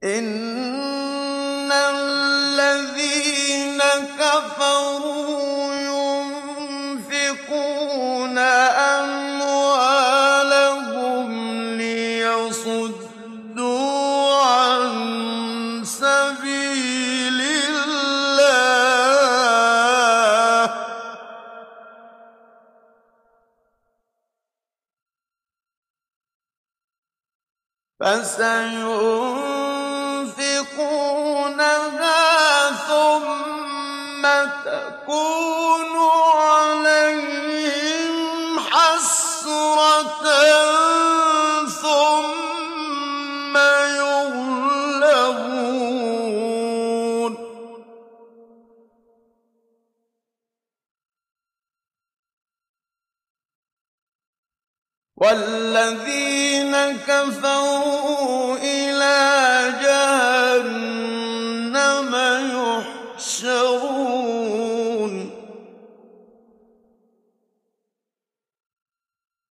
إِنَّ الَّذِينَ كَفَرُوا يُنفِقُونَ أَمْوَالَهُمْ لِيَصُدُّوا عَن سَبِيلِ اللَّهِ فَسَيُنفِقُونَهَا ثُمَّ تَكُونُ عَلَيْهِمْ حَسْرَةً ثُمَّ يُغْلَبُونَ ۗ وَالَّذِينَ كَفَرُوا